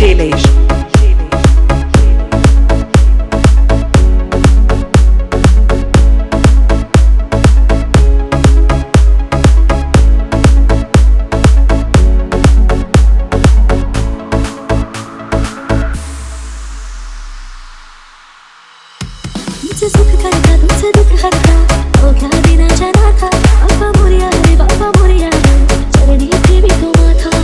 Shailesh. मुझसे सुख करता तुमसे दुख हरता ओ क्या बिना जाना था बाबा मोरिया रे बाबा मोरिया रे चरणी पे भी तो माथा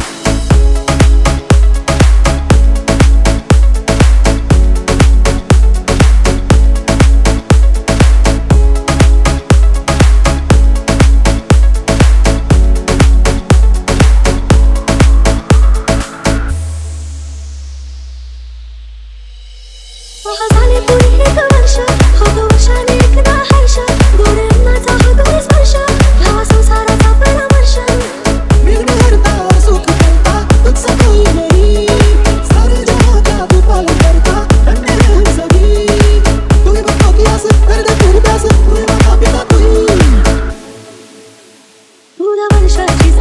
झाले पुढे एक वर्ष होतो वर्षाने एकदा हर्ष गोडे अन्नाचा होतो स्पर्श ह्या संसाराचा परामर्श विघ्न हरता सुख करता तुझसा कोई नहीं सारे जहां का तू पालन करता धन्य है हम सभी तू ही भक्तों की आस कर दे पूरी प्यास तू ही माता पिता तू ही पूर्ण वर्षाची